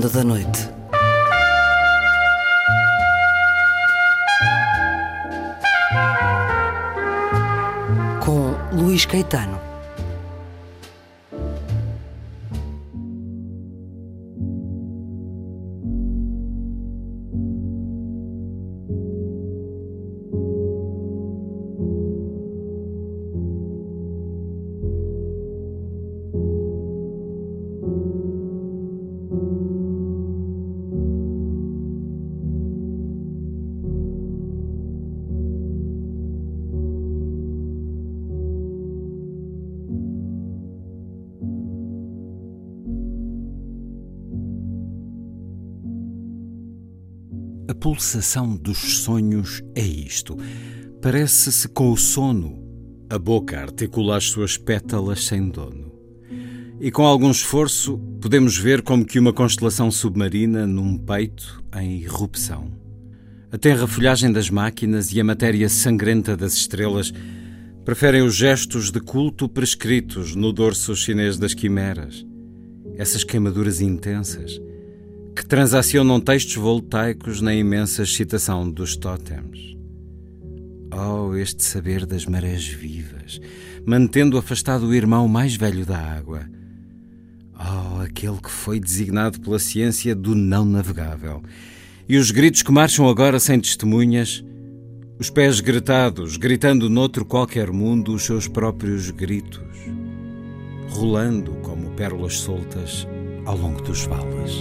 Onda da Noite. Com Luís Caetano. A pulsação dos sonhos é isto. Parece-se com o sono. A boca articula as suas pétalas sem dono. E com algum esforço podemos ver como que uma constelação submarina num peito em irrupção. A tenra folhagem das máquinas e a matéria sangrenta das estrelas preferem os gestos de culto prescritos no dorso chinês das quimeras. Essas queimaduras intensas que transacionam textos voltaicos na imensa excitação dos tótems. Oh, este saber das marés vivas, mantendo afastado o irmão mais velho da água. Oh, aquele que foi designado pela ciência do não navegável. E os gritos que marcham agora sem testemunhas, os pés gretados, gritando noutro qualquer mundo os seus próprios gritos, rolando como pérolas soltas ao longo dos vales.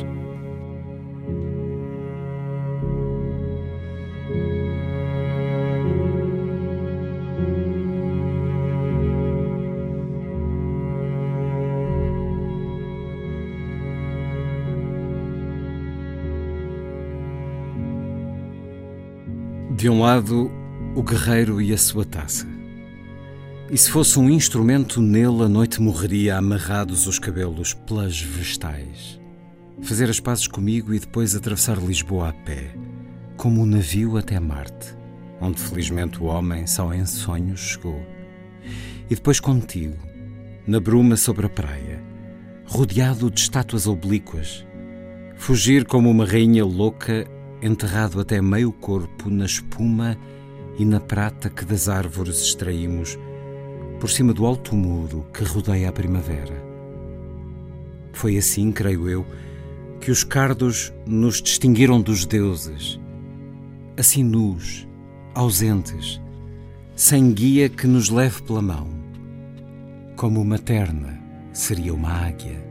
De um lado, o guerreiro e a sua taça. E se fosse um instrumento, nele a noite morreria amarrados os cabelos pelas vestais. Fazer as pazes comigo e depois atravessar Lisboa a pé, como um navio até Marte, onde felizmente o homem só em sonhos chegou. E depois contigo, na bruma sobre a praia, rodeado de estátuas oblíquas, fugir como uma rainha louca, enterrado até meio corpo na espuma e na prata que das árvores extraímos por cima do alto muro que rodeia a primavera. Foi assim, creio eu, que os cardos nos distinguiram dos deuses, assim nus, ausentes, sem guia que nos leve pela mão, como uma terna seria uma águia.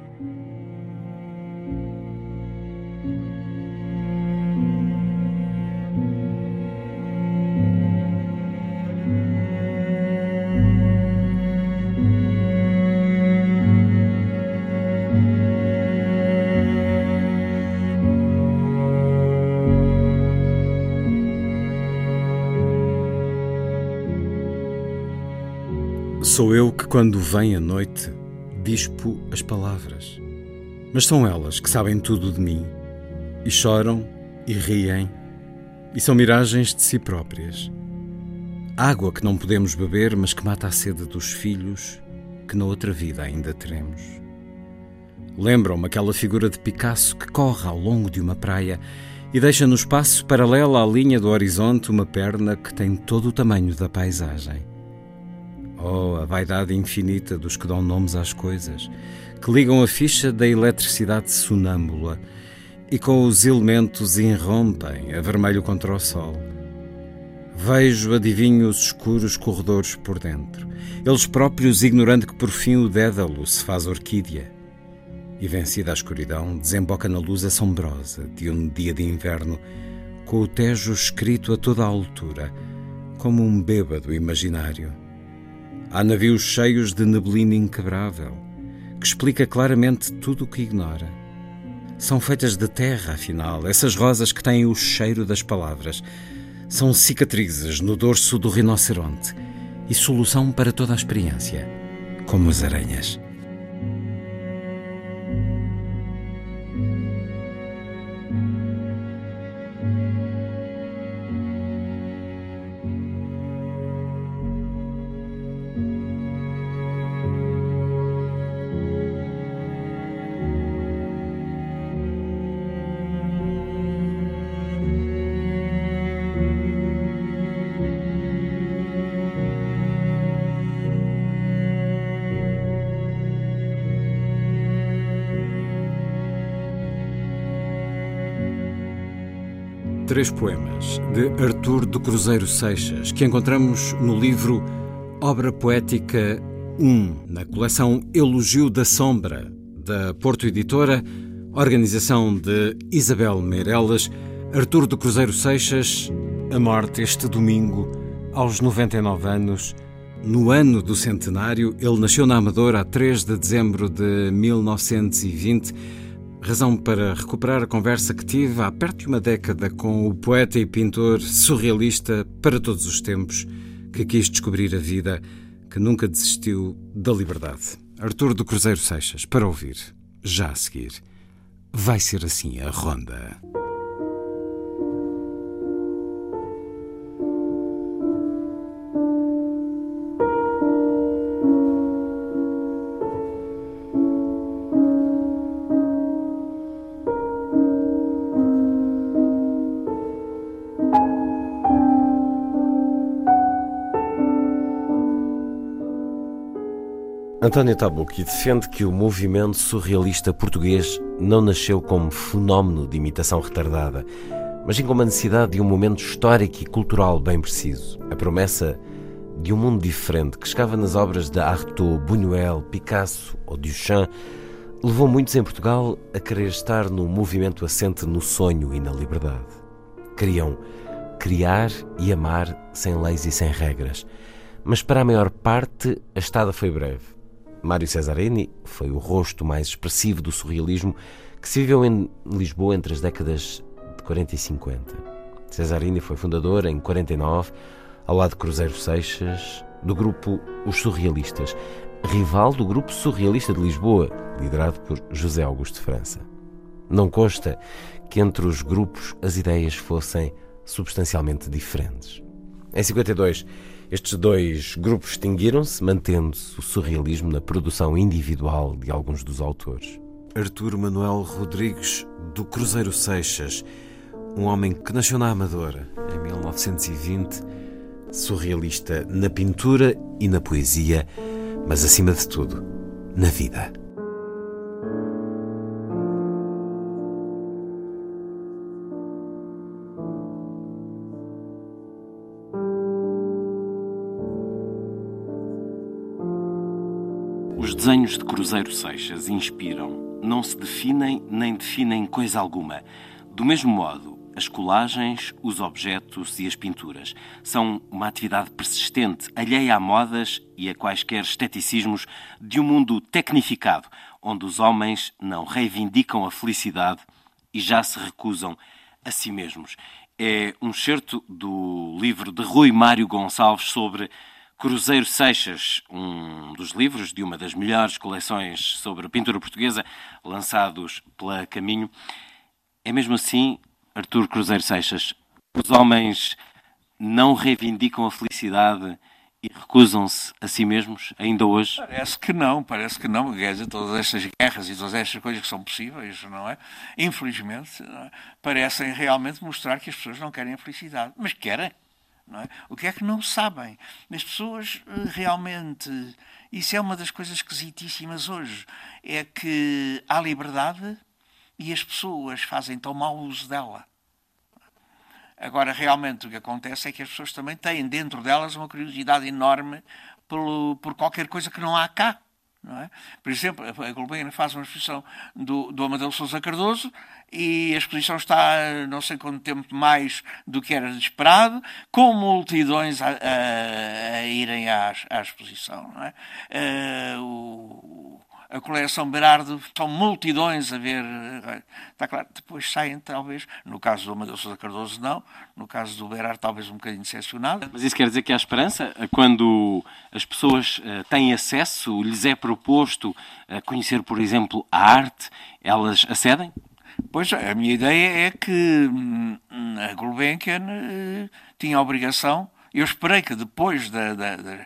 Sou eu que, quando vem a noite, dispo as palavras. Mas são elas que sabem tudo de mim, e choram, e riem, e são miragens de si próprias. Água que não podemos beber, mas que mata a sede dos filhos, que na outra vida ainda teremos. Lembram-me aquela figura de Picasso que corre ao longo de uma praia e deixa no espaço, paralela à linha do horizonte, uma perna que tem todo o tamanho da paisagem. Oh, a vaidade infinita dos que dão nomes às coisas, que ligam a ficha da eletricidade sonâmbula e com os elementos irrompem a vermelho contra o sol. Vejo, adivinho os escuros corredores por dentro, eles próprios ignorando que por fim o dédalo se faz orquídea. E vencida a escuridão, desemboca na luz assombrosa de um dia de inverno, com o Tejo escrito a toda a altura, como um bêbado imaginário. Há navios cheios de neblina inquebrável, que explica claramente tudo o que ignora. São feitas de terra, afinal, essas rosas que têm o cheiro das palavras. São cicatrizes no dorso do rinoceronte e solução para toda a experiência, como as aranhas. 3 poemas de Artur do Cruzeiro Seixas, que encontramos no livro Obra Poética 1, na coleção Elogio da Sombra, da Porto Editora, organização de Isabel Meireles. Artur do Cruzeiro Seixas, a morte este domingo, aos 99 anos, no ano do centenário. Ele nasceu na Amadora a 3 de dezembro de 1920, razão para recuperar a conversa que tive há perto de uma década com o poeta e pintor surrealista para todos os tempos, que quis descobrir a vida, que nunca desistiu da liberdade. Artur do Cruzeiro Seixas, para ouvir, já a seguir. Vai ser assim a ronda. António Tabucchi defende que o movimento surrealista português não nasceu como fenómeno de imitação retardada, mas sim como a necessidade de um momento histórico e cultural bem preciso. A promessa de um mundo diferente que chegava nas obras de Artaud, Buñuel, Picasso ou Duchamp levou muitos em Portugal a querer estar num movimento assente no sonho e na liberdade. Queriam criar e amar sem leis e sem regras, mas para a maior parte a estada foi breve. Mário Cesarini foi o rosto mais expressivo do surrealismo que se viveu em Lisboa entre as décadas de 40 e 50. Cesarini foi fundador, em 49, ao lado de Cruzeiro Seixas, do grupo Os Surrealistas, rival do Grupo Surrealista de Lisboa, liderado por José Augusto de França. Não consta que entre os grupos as ideias fossem substancialmente diferentes. Em 52, estes dois grupos extinguiram-se, mantendo-se o surrealismo na produção individual de alguns dos autores. Artur Manuel Rodrigues do Cruzeiro Seixas, um homem que nasceu na Amadora em 1920, surrealista na pintura e na poesia, mas acima de tudo, na vida. Os desenhos de Cruzeiro Seixas inspiram, não se definem nem definem coisa alguma. Do mesmo modo, as colagens, os objetos e as pinturas são uma atividade persistente, alheia a modas e a quaisquer esteticismos de um mundo tecnificado, onde os homens não reivindicam a felicidade e já se recusam a si mesmos. É um excerto do livro de Rui Mário Gonçalves sobre Cruzeiro Seixas, um dos livros de uma das melhores coleções sobre a pintura portuguesa lançados pela Caminho. É mesmo assim, Artur Cruzeiro Seixas, os homens não reivindicam a felicidade e recusam-se a si mesmos, ainda hoje? Parece que não. Quer dizer, todas estas guerras e todas estas coisas que são possíveis, não é? Infelizmente, não é? Parecem realmente mostrar que as pessoas não querem a felicidade, mas querem. Não é? O que é que não sabem? As pessoas realmente, isso é uma das coisas esquisitíssimas hoje, é que há liberdade e as pessoas fazem tão mau uso dela. Agora, realmente, o que acontece é que as pessoas também têm dentro delas uma curiosidade enorme por qualquer coisa que não há cá. Não é? Por exemplo, a Gulbenkian faz uma exposição do Amadeu Sousa Cardoso e a exposição está não sei quanto tempo mais do que era esperado, com multidões a irem à exposição. Não é? A coleção Berardo são multidões a ver. Está claro, depois saem talvez, no caso do Amadeu Sousa Cardoso não, no caso do Berardo talvez um bocadinho decepcionado. Mas isso quer dizer que há esperança? Quando as pessoas têm acesso, lhes é proposto conhecer, por exemplo, a arte, elas acedem? Pois, a minha ideia é que a Gulbenkian tinha a obrigação, eu esperei que depois da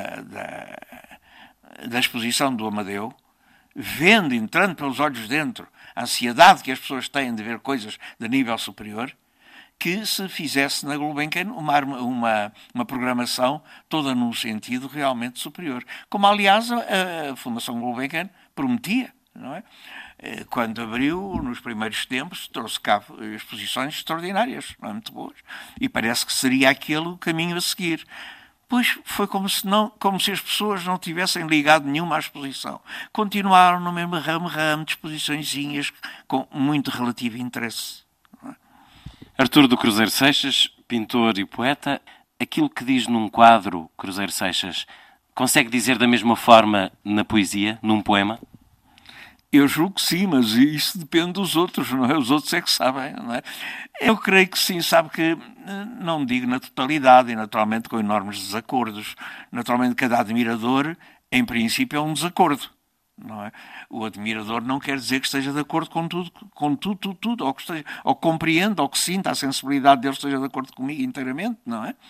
exposição do Amadeu, vendo, entrando pelos olhos dentro, a ansiedade que as pessoas têm de ver coisas de nível superior, que se fizesse na Gulbenkian uma programação toda num sentido realmente superior. Como, aliás, a Fundação Gulbenkian prometia, não é? Quando abriu, nos primeiros tempos, trouxe cá exposições extraordinárias, não é, muito boas, e parece que seria aquele o caminho a seguir. Pois foi como se as pessoas não tivessem ligado nenhuma à exposição. Continuaram no mesmo ramo de exposiçõezinhas com muito relativo interesse. Artur do Cruzeiro Seixas, pintor e poeta, aquilo que diz num quadro, Cruzeiro Seixas, consegue dizer da mesma forma na poesia, num poema? Eu julgo que sim, mas isso depende dos outros, não é? Os outros é que sabem, não é? Eu creio que sim, sabe que, não digo na totalidade, e naturalmente com enormes desacordos. Naturalmente cada admirador, em princípio, é um desacordo, não é? O admirador não quer dizer que esteja de acordo com tudo, ou que esteja, ou que compreenda, ou que sinta, a sensibilidade dele esteja de acordo comigo inteiramente, não é?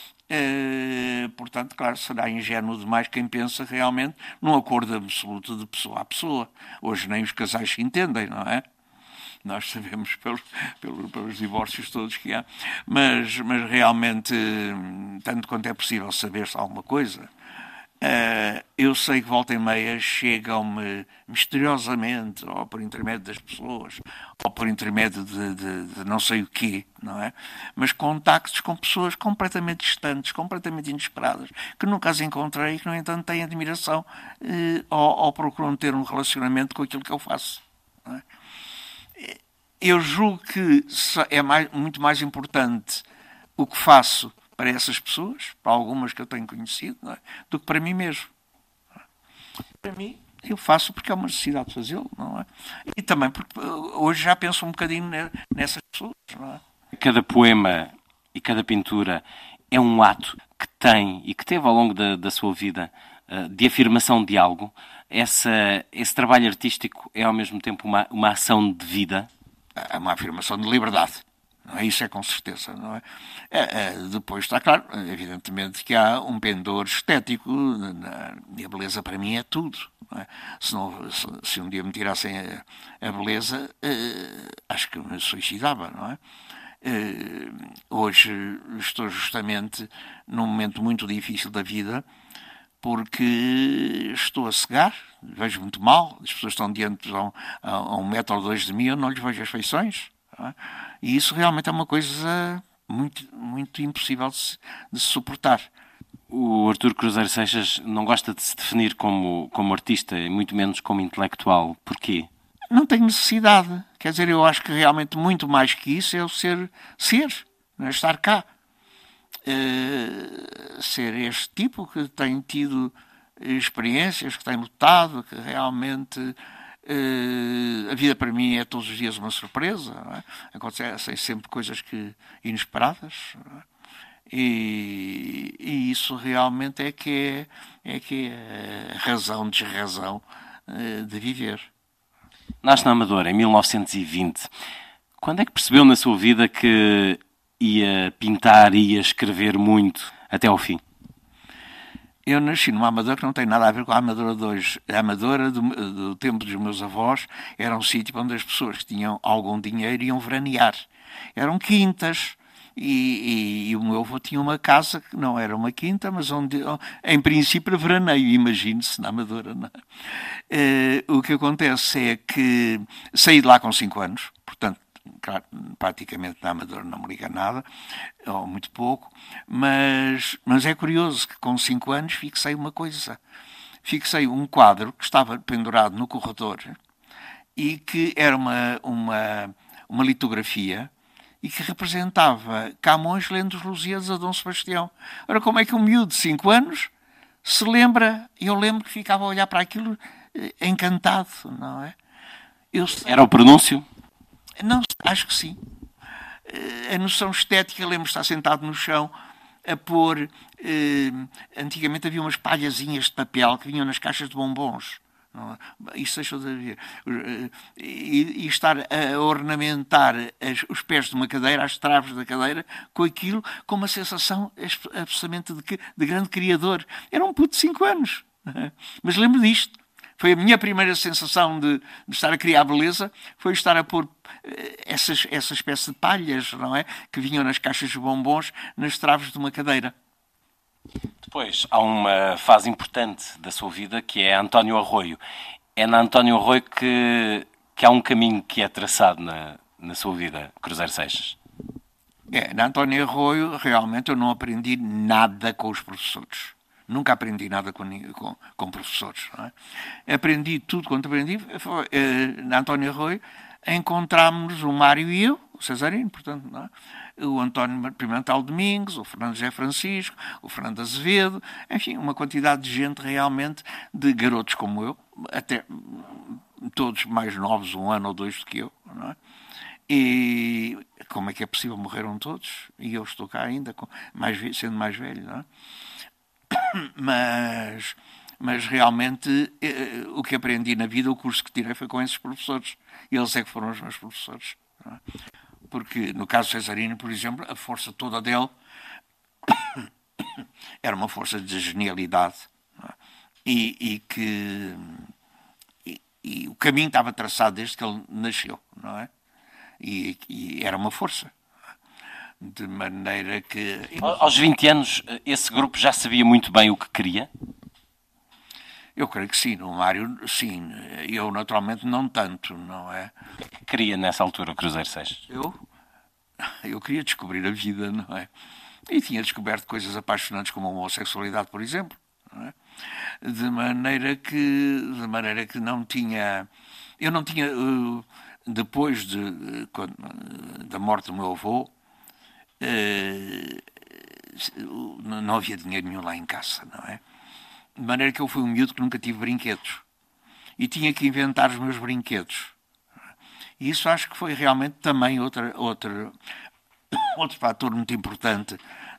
Portanto, claro, será ingênuo demais quem pensa realmente num acordo absoluto de pessoa a pessoa. Hoje nem os casais se entendem, não é? Nós sabemos pelos divórcios todos que há. Mas realmente, tanto quanto é possível saber-se alguma coisa, eu sei que volta e meia chegam-me misteriosamente, ou por intermédio das pessoas, ou por intermédio de não sei o quê, não é? Mas contactos com pessoas completamente distantes, completamente inesperadas, que nunca as encontrei e que, no entanto, têm admiração ou procuram ter um relacionamento com aquilo que eu faço. Não é? Eu julgo que é muito mais importante o que faço para essas pessoas, para algumas que eu tenho conhecido, não é? Do que para mim mesmo. Para mim, eu faço porque é uma necessidade de fazê-lo, não é? E também porque hoje já penso um bocadinho nessas pessoas, não é? Cada poema e cada pintura é um ato que tem e que teve ao longo da sua vida de afirmação de algo. Esse trabalho artístico é ao mesmo tempo uma ação de vida. É uma afirmação de liberdade. Não é? Isso é com certeza, não é? Depois está claro, evidentemente, que há um pendor estético e a beleza para mim é tudo. Não é? Se um dia me tirassem a beleza, acho que me suicidava, não é? Hoje estou justamente num momento muito difícil da vida, porque estou a cegar, vejo muito mal, as pessoas estão diante a 1 metro ou 2 de mim, eu não lhes vejo as feições. Não é? E isso realmente é uma coisa muito, muito impossível de se suportar. O Artur Cruzeiro Seixas não gosta de se definir como artista, e muito menos como intelectual. Porquê? Não tenho necessidade. Quer dizer, eu acho que realmente muito mais que isso é o ser, não é? Estar cá. Ser este tipo que tem tido experiências, que tem lutado, que realmente a vida para mim é todos os dias uma surpresa, não é? Acontecem sempre coisas inesperadas, não é? E isso realmente é que é a razão, desrazão de viver. Nasce na Amadora em 1920. Quando é que percebeu na sua vida que ia pintar, ia escrever muito até ao fim? Eu nasci numa Amadora que não tem nada a ver com a Amadora de hoje. A Amadora do tempo dos meus avós era um sítio onde as pessoas que tinham algum dinheiro iam veranear. Eram quintas. E o meu avô tinha uma casa que não era uma quinta, mas onde, em princípio, era veraneio. Imagine-se na Amadora. Não é? O que acontece é que saí de lá com 5 anos, portanto, claro, praticamente na Amadora não me liga nada, ou muito pouco, mas é curioso que com 5 anos fixei uma coisa. Fixei um quadro que estava pendurado no corredor e que era uma litografia e que representava Camões lendo os Lusíadas a Dom Sebastião. Ora, como é que um miúdo de 5 anos se lembra? Eu lembro que ficava a olhar para aquilo encantado, não é? Era o pronúncio? Não, acho que sim. A noção estética, lembro de estar sentado no chão a pôr... antigamente havia umas palhazinhas de papel que vinham nas caixas de bombons. Não, isso deixou de haver. E estar a ornamentar os pés de uma cadeira, as traves da cadeira, com aquilo, com uma sensação absolutamente de grande criador. Era um puto de 5 anos. Mas lembro disto. Foi a minha primeira sensação de estar a criar beleza, foi estar a pôr essa espécie de palhas, não é? Que vinham nas caixas de bombons, nas traves de uma cadeira. Depois, há uma fase importante da sua vida que é António Arroio. É na António Arroio que que há um caminho que é traçado na sua vida, Cruzeiro Seixas. Na António Arroio, realmente eu não aprendi nada com os professores. Nunca aprendi nada com professores. Não é? Aprendi tudo quanto aprendi. Na António Arroio encontrámos o Mário e eu, o Cesarino, portanto, não é? O António Pimentel Domingos, o Fernando José Francisco, o Fernando Azevedo, enfim, uma quantidade de gente realmente, de garotos como eu, até todos mais novos, 1 ano ou 2 do que eu, não é? E como é que é possível? Morreram todos e eu estou cá ainda, sendo mais velho, não é? Mas realmente o que aprendi na vida, o curso que tirei foi com esses professores. Eles é que foram os meus professores. Não é? Porque no caso do Cesarino, por exemplo, a força toda dele era uma força de genialidade, não é? E o caminho estava traçado desde que ele nasceu, não é? E era uma força. De maneira que... Aos 20 anos, esse grupo já sabia muito bem o que queria? Eu creio que sim. No Mário, sim. Eu, naturalmente, não tanto, não é? O que queria nessa altura o Cruzeiro Seixas? Eu queria descobrir a vida, não é? E tinha descoberto coisas apaixonantes como a homossexualidade, por exemplo, não é? De maneira que não tinha... Eu não tinha... Depois da morte do meu avô, não havia dinheiro nenhum lá em casa, não é? De maneira que eu fui um miúdo que nunca tive brinquedos. E tinha que inventar os meus brinquedos. E isso acho que foi realmente também outro fator muito importante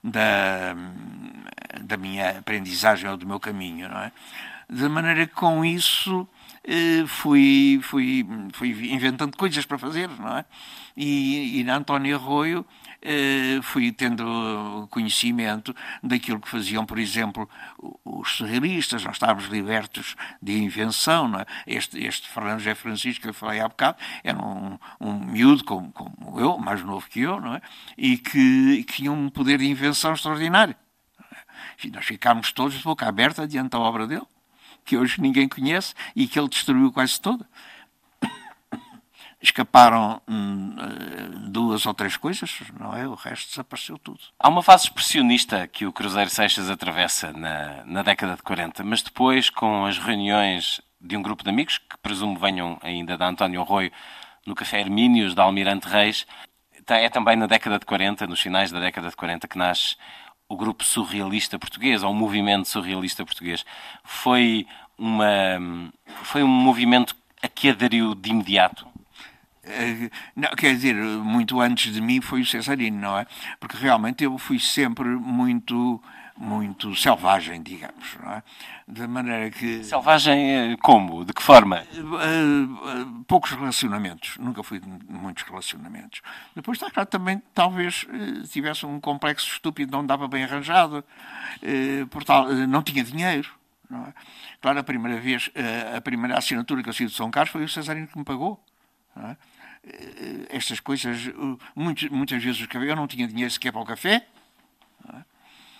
da minha aprendizagem ou do meu caminho, não é? De maneira que com isso fui inventando coisas para fazer, não é? E na António Arroio fui tendo conhecimento daquilo que faziam, por exemplo, os surrealistas. Nós estávamos libertos de invenção, não é? Este Fernando José Francisco, que eu falei há bocado, era um miúdo como eu, mais novo que eu, não é? E que tinha um poder de invenção extraordinário. Enfim, nós ficámos todos de boca aberta diante da obra dele, que hoje ninguém conhece e que ele destruiu quase toda. Escaparam 2 ou 3 coisas, não é? O resto desapareceu tudo. Há uma fase expressionista que o Cruzeiro Seixas atravessa na década de 40, mas depois, com as reuniões de um grupo de amigos, que presumo venham ainda da António Arroio, no Café Hermínios, da Almirante Reis, é também na década de 40, nos finais da década de 40, que nasce o grupo surrealista português, ou o movimento surrealista português. Foi um movimento a que aderiu de imediato? Não, quer dizer, muito antes de mim foi o Cesarino, não é? Porque realmente eu fui sempre muito selvagem, digamos, não é? De maneira que... Selvagem como? De que forma? Poucos relacionamentos. Nunca fui de muitos relacionamentos. Depois está claro, também talvez tivesse um complexo estúpido, não dava bem arranjado, não tinha dinheiro, não é? Claro, a primeira assinatura que eu saí de São Carlos foi o Cesarino que me pagou, não é? Estas coisas, muitas vezes eu não tinha dinheiro sequer para o café, não é?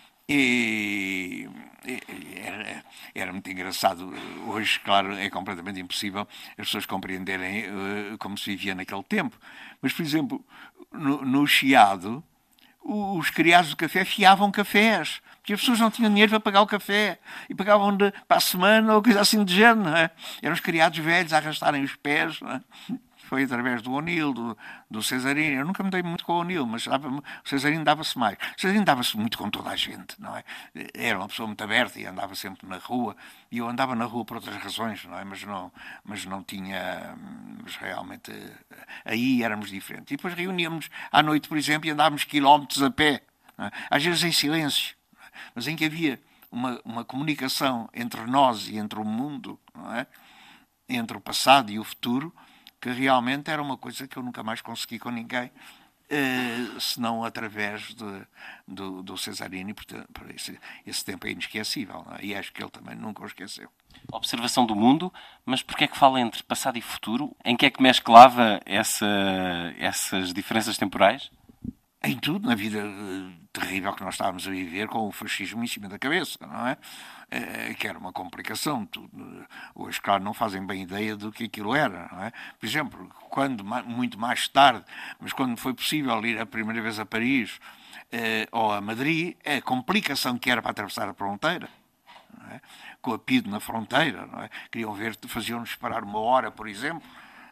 E era muito engraçado. Hoje, claro, é completamente impossível as pessoas compreenderem como se vivia naquele tempo. Mas, por exemplo, no Chiado, os criados do café fiavam cafés, porque as pessoas não tinham dinheiro para pagar o café e pagavam para a semana ou coisa assim de género, não é? Eram os criados velhos a arrastarem os pés, não é? Foi através do O'Neill, do Cesarino. Eu nunca me dei muito com o O'Neill, mas o Cesarino dava-se mais. O Cesarino dava-se muito com toda a gente, não é? Era uma pessoa muito aberta e andava sempre na rua. E eu andava na rua por outras razões, não é? Mas não tinha... Mas realmente aí éramos diferentes. E depois reuníamos à noite, por exemplo, e andávamos quilómetros a pé, não é? Às vezes em silêncio, não é? Mas em que havia uma comunicação entre nós e entre o mundo, não é? Entre o passado e o futuro, que realmente era uma coisa que eu nunca mais consegui com ninguém, senão através do Cesarino, e portanto, esse tempo é inesquecível, não é? E acho que ele também nunca o esqueceu. Observação do mundo, mas porquê é que fala entre passado e futuro? Em que é que mesclava essas diferenças temporais? em tudo, na vida terrível que nós estávamos a viver, com o fascismo em cima da cabeça, não é? Que era uma complicação. Hoje, claro, não fazem bem ideia do que aquilo era, não é? Por exemplo, quando, muito mais tarde, mas quando foi possível ir a primeira vez a Paris ou a Madrid, a complicação que era para atravessar a fronteira, não é? Com o apito na fronteira, não é? Queriam ver, faziam-nos parar 1 hora, por exemplo,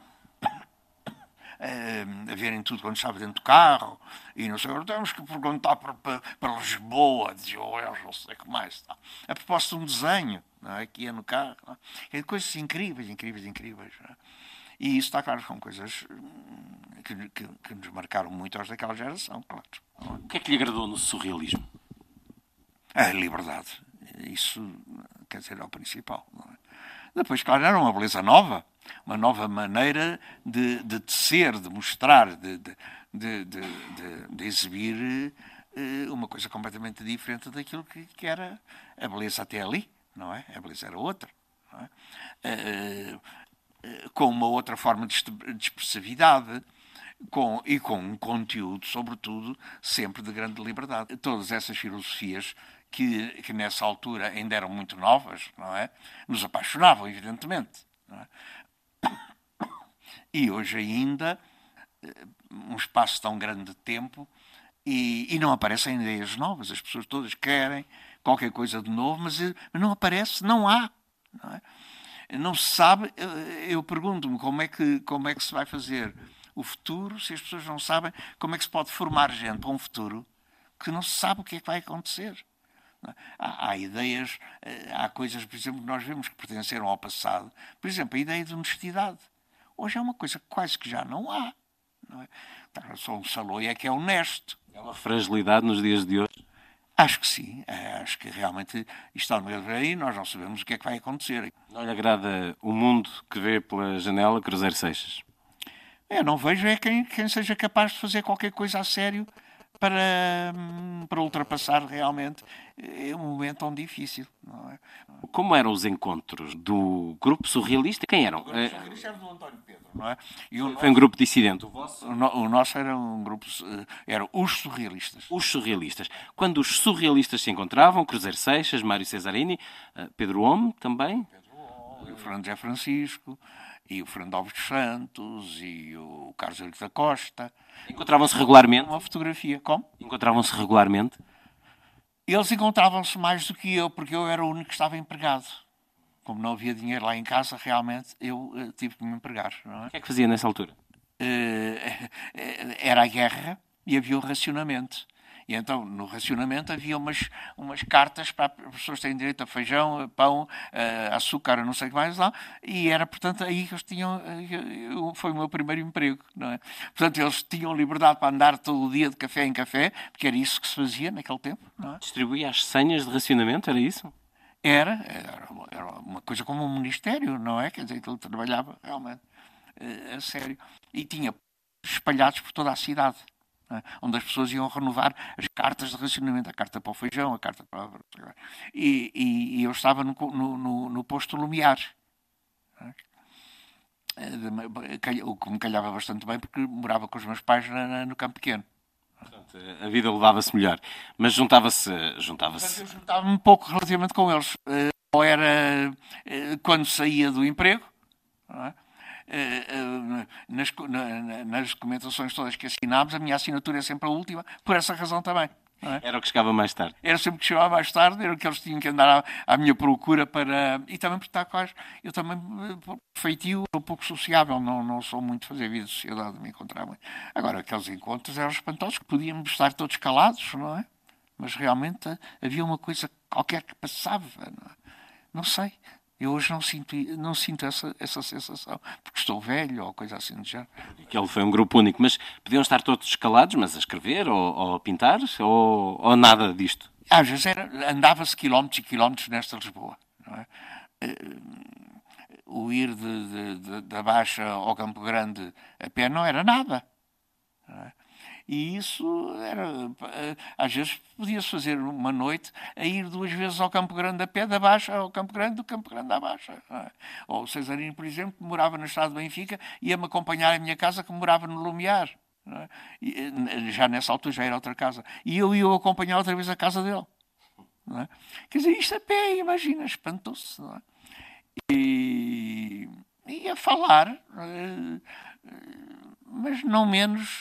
a verem tudo quando estava dentro do carro, e não sei, temos que perguntar para Lisboa, dizia, eu não sei o que mais. Tá. A propósito de um desenho, não é? Que ia no carro, é? Coisas incríveis. Não é? E isso está claro, são coisas que nos marcaram muito aos daquela geração, claro. O que é que lhe agradou no surrealismo? A liberdade. Isso, quer dizer, é o principal. Não é? Depois, claro, era uma beleza nova. Uma nova maneira de tecer, de mostrar, de exibir uma coisa completamente diferente daquilo que era a beleza até ali, não é? A beleza era outra, não é? Com uma outra forma de expressividade e com um conteúdo, sobretudo, sempre de grande liberdade. Todas essas filosofias que nessa altura ainda eram muito novas, não é? Nos apaixonavam, evidentemente, não é? E hoje ainda, um espaço tão grande de tempo, e não aparecem ideias novas. As pessoas todas querem qualquer coisa de novo, mas não aparece, não há. Não é? Não se sabe, eu pergunto-me como é que se vai fazer o futuro se as pessoas não sabem como é que se pode formar gente para um futuro que não se sabe o que é que vai acontecer. Há ideias, há coisas, por exemplo, que nós vemos que pertenceram ao passado. Por exemplo, a ideia de honestidade. Hoje é uma coisa que quase que já não há. Não é? Só um Saloi é que é honesto. É uma fragilidade nos dias de hoje? Acho que sim. Acho que realmente está no meio aí, nós não sabemos o que é que vai acontecer. Não lhe agrada o mundo que vê pela janela, Cruzeiro Seixas? Eu não vejo quem seja capaz de fazer qualquer coisa a sério para ultrapassar realmente um momento tão difícil, não é? Como eram os encontros do grupo surrealista? Quem eram? O grupo surrealista era do António Pedro, não é? Foi um grupo dissidente. O nosso era um grupo, eram os surrealistas. Os surrealistas. Quando os surrealistas se encontravam, Cruzeiro Seixas, Mário Cesarini, Pedro Homme também? E o Fernando José Francisco, e o Fernando Alves dos Santos, e o Carlos Henrique da Costa. Encontravam-se regularmente? Uma fotografia. Como? Encontravam-se regularmente? Eles encontravam-se mais do que eu, porque eu era o único que estava empregado. Como não havia dinheiro lá em casa, realmente, eu tive que me empregar. Não é? O que é que fazia nessa altura? Era a guerra e havia o racionamento. E então, no racionamento, havia umas cartas para as pessoas terem direito a feijão, a pão, a açúcar, não sei o que mais lá. E era, portanto, aí que eles tinham... Foi o meu primeiro emprego, não é? Portanto, eles tinham liberdade para andar todo o dia de café em café, porque era isso que se fazia naquele tempo, não é? Distribuía as senhas de racionamento, era isso? Era uma coisa como um ministério, não é? Quer dizer, que ele trabalhava realmente a sério. E tinha espalhados por toda a cidade, onde as pessoas iam renovar as cartas de racionamento, a carta para o feijão, a carta para... E eu estava no posto Lumiar, o que me calhava bastante bem, porque morava com os meus pais no Campo Pequeno. Portanto, a vida levava-se melhor. Mas juntava-se... Eu juntava-me um pouco relativamente com eles. Ou era quando saía do emprego, não é? Nas documentações todas que assinámos, a minha assinatura é sempre a última, por essa razão também. Não é? Era o que chegava mais tarde. Era sempre que chegava mais tarde, era o que eles tinham que andar à minha procura para... E também porque está quase... Eu também, por feitio, sou um pouco sociável, não sou muito fazer vida de sociedade, me encontrar muito. Agora, aqueles encontros eram espantosos, que podíamos estar todos calados, não é? Mas realmente havia uma coisa qualquer que passava, não é? Não sei. Eu hoje não sinto essa sensação, porque estou velho ou coisa assim do género. Aquele foi um grupo único, mas podiam estar todos escalados, mas a escrever ou a pintar, ou nada disto? Às vezes andava-se quilómetros e quilómetros nesta Lisboa, não é? O ir da Baixa ao Campo Grande a pé não era nada, não é? E isso era... Às vezes podia-se fazer uma noite a ir 2 vezes ao Campo Grande a pé, da Baixa ao Campo Grande, do Campo Grande à Baixa. É? Ou o Cesarino, por exemplo, que morava no estado de Benfica, ia-me acompanhar à minha casa, que morava no Lumiar. não é? E, já nessa altura já era outra casa. E eu ia acompanhar outra vez a casa dele. Não é? Quer dizer, isto a pé, imagina, espantou-se. Não é? E a falar, mas não menos,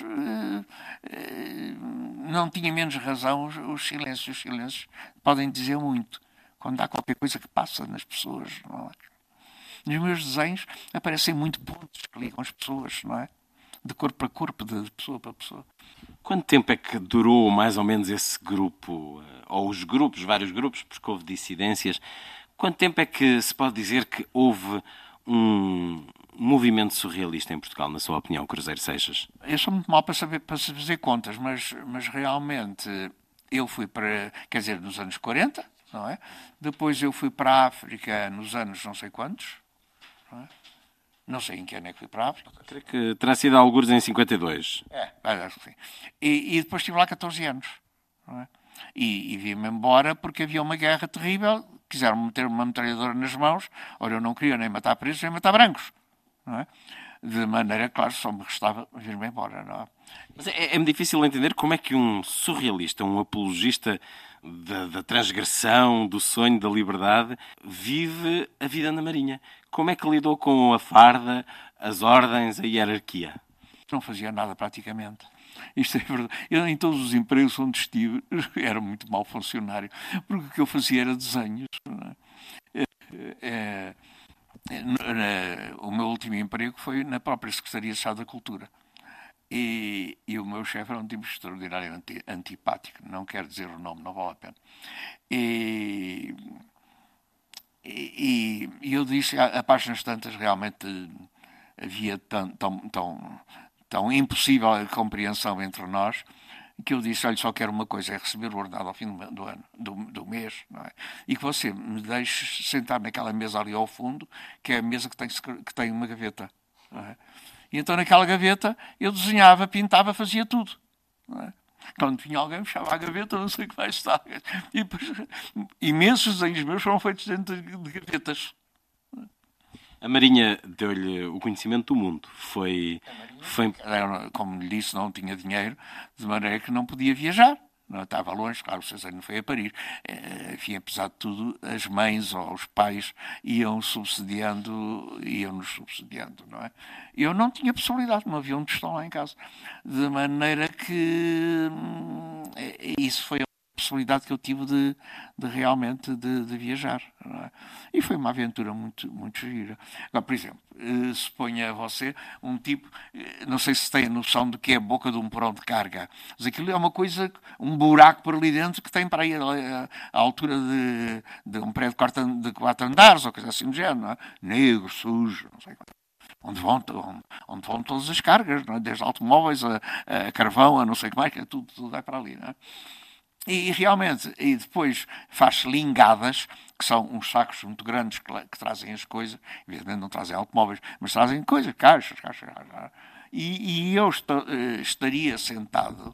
não tinha menos razão os silêncios. Os silêncios podem dizer muito. Quando há qualquer coisa que passa nas pessoas, não é? Nos meus desenhos aparecem muito pontos que ligam as pessoas, não é? De corpo para corpo, de pessoa para pessoa. Quanto tempo é que durou mais ou menos esse grupo, ou os grupos, vários grupos, porque houve dissidências? Quanto tempo é que se pode dizer que houve um movimento surrealista em Portugal, na sua opinião, Cruzeiro Seixas? Eu sou muito mal para se fazer contas, mas realmente eu fui para, quer dizer, nos anos 40, não é? Depois eu fui para a África nos anos não sei quantos, não é? Não sei em que ano é que fui para a África. Creio que terá sido algures em 52. Acho que sim. E depois estive lá 14 anos. Não é? E vim-me embora porque havia uma guerra terrível. Quiseram meter uma metralhadora nas mãos. Ora, eu não queria nem matar presos, nem matar brancos. Não é? De maneira que, claro, só me restava vir-me embora. Não é? Mas é-me difícil entender como é que um surrealista, um apologista da transgressão, do sonho, da liberdade, vive a vida na Marinha. Como é que lidou com a farda, as ordens, a hierarquia? Não fazia nada praticamente. Isto é verdade. Eu, em todos os empregos onde estive, era muito mau funcionário, porque o que eu fazia era desenhos. Não é? O meu último emprego foi na própria Secretaria de Estado da Cultura. E o meu chefe era um tipo extraordinariamente antipático. Não quero dizer o nome, não vale a pena. E eu disse, a páginas tantas, realmente havia tão impossível a compreensão entre nós, que eu disse, olha, só quero uma coisa, é receber o ordenado ao fim do ano, do mês, não é? E que você me deixe sentar naquela mesa ali ao fundo, que é a mesa que tem uma gaveta, não é? E então naquela gaveta eu desenhava, pintava, fazia tudo, não é? Quando vinha alguém, fechava a gaveta, não sei o que vai estar. E depois, imensos desenhos meus foram feitos dentro de gavetas. A Marinha deu-lhe o conhecimento do mundo. Foi... Como lhe disse, não tinha dinheiro, de maneira que não podia viajar. Não, estava longe, claro, o César foi a Paris. Enfim, apesar de tudo, as mães ou os pais iam-nos subsidiando, não é? Eu não tinha possibilidade, não havia um tostão lá em casa. De maneira que isso foi a possibilidade que eu tive de realmente de viajar, não é? E foi uma aventura muito, muito gira. Agora, por exemplo, suponha você um tipo, não sei se tem a noção do que é a boca de um porão de carga, mas aquilo é uma coisa, um buraco por ali dentro que tem para aí a altura de um prédio de 4 andares, ou coisa assim do género, não é? Negro, sujo, não sei qual. Onde vão todas as cargas, não é? Desde automóveis a carvão, a não sei o que mais, tudo vai para ali, não é? E realmente, e depois faz-se lingadas, que são uns sacos muito grandes que trazem as coisas, evidentemente não trazem automóveis, mas trazem coisas, caixas. E eu estaria sentado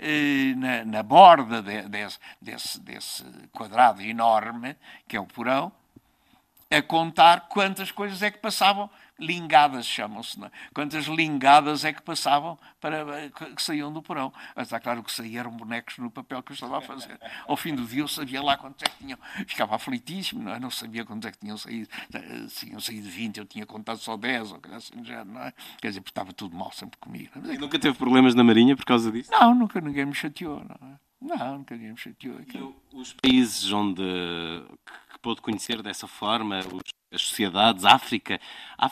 na borda desse quadrado enorme, que é o porão, a contar quantas coisas é que passavam, lingadas chamam-se, não é? Quantas lingadas é que passavam que saíam do porão. Mas está claro que saíam eram bonecos no papel que eu estava a fazer. Ao fim do dia eu sabia lá quantos é que tinham. Ficava aflitíssimo, não é? Não sabia quantos é que tinham saído. Se tinham saído 20, eu tinha contado só 10, ou coisa assim, já, não é? Quer dizer, porque estava tudo mal sempre comigo. E nunca teve problemas na Marinha por causa disso? Não, nunca ninguém me chateou, não é? Não, nunca ninguém me chateou. Os países onde que pôde conhecer dessa forma, as sociedades, a África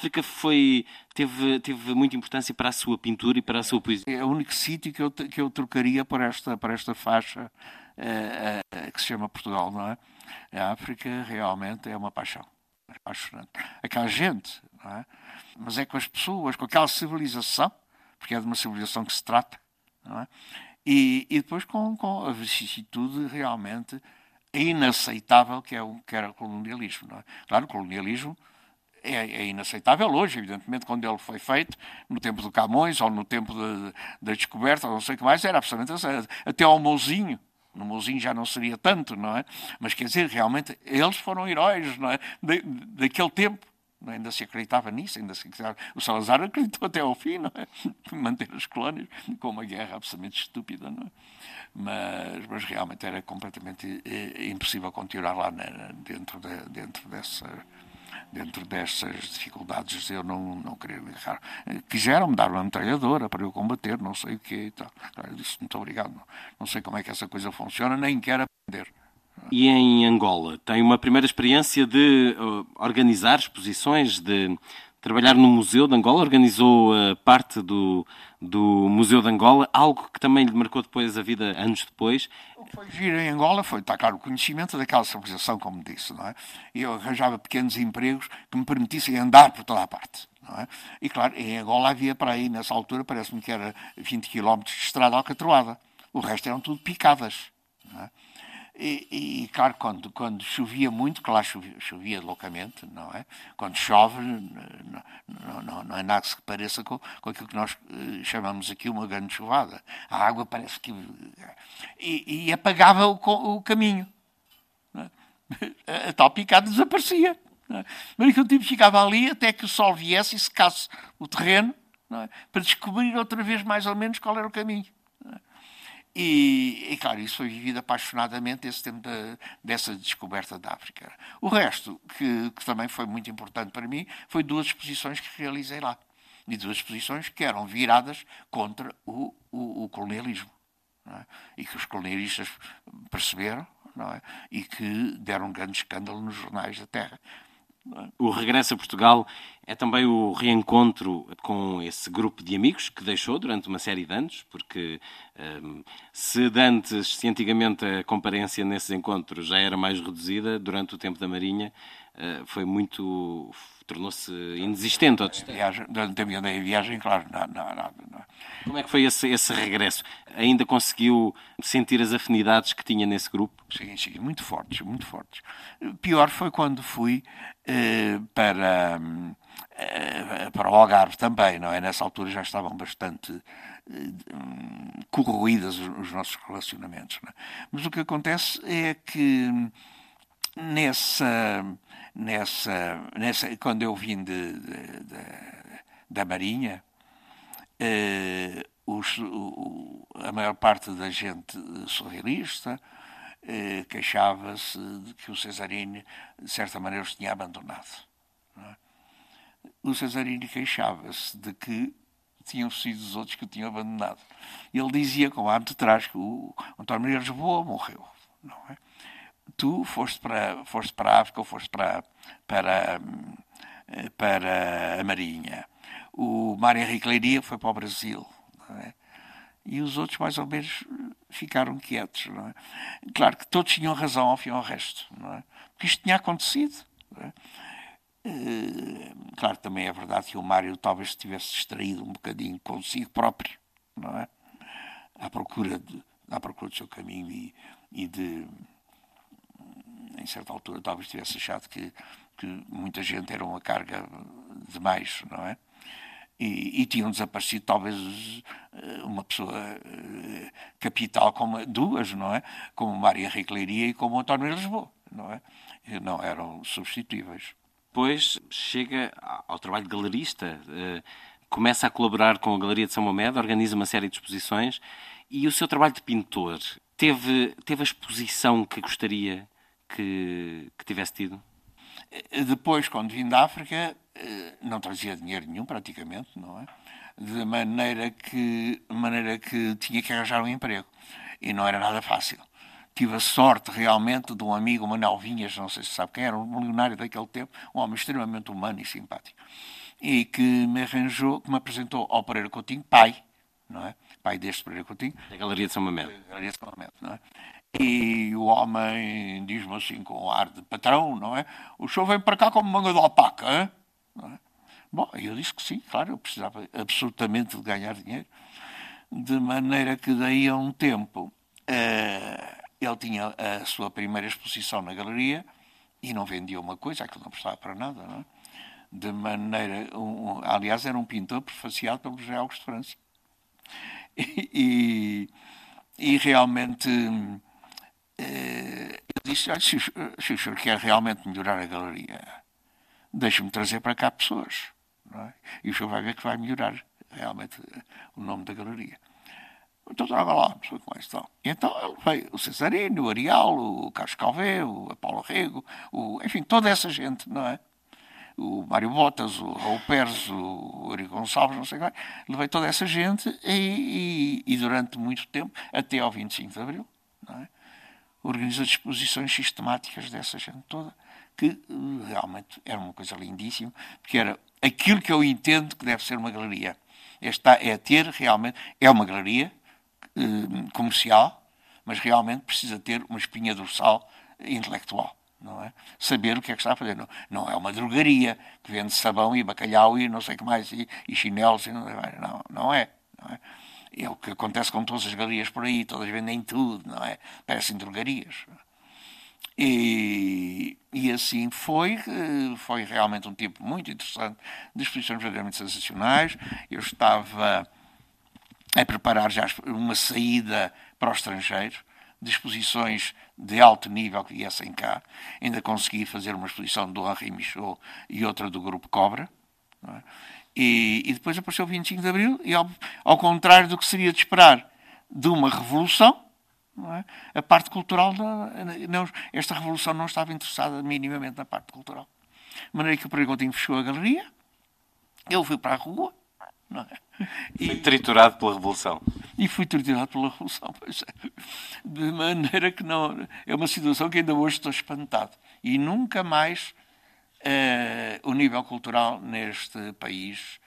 teve muita importância para a sua pintura e para a sua poesia. É o único sítio que eu trocaria por esta faixa que se chama Portugal, não é? A África realmente é uma paixão. É apaixonante. Aquela gente, não é? Mas é com as pessoas, com aquela civilização, porque é de uma civilização que se trata, não é? E depois com a vicissitude realmente inaceitável que era o colonialismo, não é? Claro, o colonialismo é inaceitável hoje, evidentemente, quando ele foi feito, no tempo do Camões, ou no tempo da descoberta, ou não sei o que mais, era absolutamente aceito. Até ao Mouzinho. No Mouzinho já não seria tanto, não é? Mas quer dizer, realmente, eles foram heróis, não é? Daquele tempo. Ainda se acreditava nisso, o Salazar acreditou até ao fim, não é? Manter as colónias com uma guerra absolutamente estúpida, não é? Mas realmente era completamente impossível continuar lá dentro dessas dificuldades. Eu não queria ligar. Quiseram-me dar uma metralhadora para eu combater, não sei o quê e tal. Eu disse, muito obrigado, não sei como é que essa coisa funciona, nem quero aprender. E em Angola, tem uma primeira experiência de organizar exposições, de trabalhar no Museu de Angola, organizou parte do Museu de Angola, algo que também lhe marcou depois a vida, anos depois. O que foi giro em Angola foi, está claro, o conhecimento daquela civilização, como disse, não é? E eu arranjava pequenos empregos que me permitissem andar por toda a parte, não é? E claro, em Angola havia para aí, nessa altura, parece-me que era 20 km de estrada alcatroada. O resto eram tudo picadas, não é? E claro, quando chovia muito, que lá chovia loucamente, não é? Quando chove, não é nada que se pareça com aquilo que nós chamamos aqui uma grande chuvada. A água parece que... E apagava o caminho. Não é? A tal picada desaparecia. Não é? Mas aquele tipo ficava ali até que o sol viesse e secasse o terreno, não é? Para descobrir outra vez mais ou menos qual era o caminho. E claro, isso foi vivido apaixonadamente esse tempo dessa descoberta da África. O resto, que também foi muito importante para mim, foi 2 exposições que realizei lá. E 2 exposições que eram viradas contra o colonialismo. Não é? E que os colonialistas perceberam, não é? E que deram um grande escândalo nos jornais da terra. O regresso a Portugal é também o reencontro com esse grupo de amigos que deixou durante uma série de anos, porque se antigamente a comparência nesses encontros já era mais reduzida, durante o tempo da Marinha tornou-se inexistente. Durante o tempo que andei em viagem, claro, nada. Como é que foi esse regresso? Ainda conseguiu sentir as afinidades que tinha nesse grupo? Sim, muito fortes, muito fortes. Pior foi quando fui para o Algarve também, não é? Nessa altura já estavam bastante corroídas os nossos relacionamentos. Não é? Mas o que acontece é que quando eu vim da Marinha, a maior parte da gente surrealista queixava-se de que o Cesarini, de certa maneira, os tinha abandonado. Não é? O Cesarini queixava-se de que tinham sido os outros que o tinham abandonado. Ele dizia, com ar de trás, que o António Maria Lisboa morreu. Não é? Tu foste para a África ou foste para a Marinha. O Mário Henrique Leiria foi para o Brasil. Não é? E os outros, mais ou menos, ficaram quietos. Não é? Claro que todos tinham razão ao fim e ao resto. Não é? Porque isto tinha acontecido. Não é? Claro, também é verdade que o Mário talvez se tivesse distraído um bocadinho consigo próprio. Não é? À procura do seu caminho e de... Em certa altura, talvez tivesse achado que muita gente era uma carga demais, não é? E tinham desaparecido, talvez, uma pessoa capital, como duas, não é? Como Mário Henrique Leiria e como António Lisboa, não é? E não eram substituíveis. Depois chega ao trabalho de galerista, começa a colaborar com a Galeria de São Mamed, organiza uma série de exposições, e o seu trabalho de pintor teve a exposição que gostaria que tivesse tido? Depois, quando vim da África, não trazia dinheiro nenhum, praticamente, não é? De maneira que tinha que arranjar um emprego. E não era nada fácil. Tive a sorte, realmente, de um amigo, Manuel Vinhas, não sei se sabe quem era, um milionário daquele tempo, um homem extremamente humano e simpático, e que me apresentou ao Pereira Coutinho, pai, não é? Pai deste Pereira Coutinho. Da Galeria de São Mamed. Galeria de São Mamed, não é? E o homem diz-me assim, com um ar de patrão, não é? O senhor vem para cá como manga de alpaca, não é? Bom, eu disse que sim, claro, eu precisava absolutamente de ganhar dinheiro. De maneira que daí a um tempo ele tinha a sua primeira exposição na galeria e não vendia uma coisa, aquilo não prestava para nada, não é? De maneira... aliás, era um pintor prefaciado pelo José Augusto de França. E realmente... eu disse, se o senhor quer realmente melhorar a galeria, deixe-me trazer para cá pessoas. Não é? E o senhor vai ver que vai melhorar realmente o nome da galeria. Então traga lá, não sei como é que estão. E então ele veio o Cesarino, o Arial, o Carlos Calvé, o Paulo Rego, enfim, toda essa gente, não é? O Mário Botas, o Raul Pérez, o Ari Gonçalves, não sei o que, levei toda essa gente e durante muito tempo, até ao 25 de Abril, não é? Organiza exposições sistemáticas dessa gente toda, que realmente era uma coisa lindíssima, porque era aquilo que eu entendo que deve ser uma galeria. É uma galeria comercial, mas realmente precisa ter uma espinha dorsal intelectual, não é? Saber o que é que está a fazer. Não é uma drogaria que vende sabão e bacalhau e não sei o que mais, e chinelos, e não é. É o que acontece com todas as galerias por aí, todas vendem tudo, não é? Parecem drogarias. E assim foi realmente um tipo muito interessante de exposições verdadeiramente sensacionais. Eu estava a preparar já uma saída para o estrangeiro, de exposições de alto nível que viessem cá. Ainda consegui fazer uma exposição do Henri Michaud e outra do Grupo Cobra. Não é? E depois apareceu o 25 de Abril e, ao contrário do que seria de esperar de uma revolução, não é? A parte cultural, esta revolução não estava interessada minimamente na parte cultural. De maneira que o Pereira Coutinho fechou a galeria, eu fui para a rua, não é? Foi triturado pela Revolução. E fui triturado pela Revolução, pois é. De maneira que não... É uma situação que ainda hoje estou espantado. E nunca mais o nível cultural neste país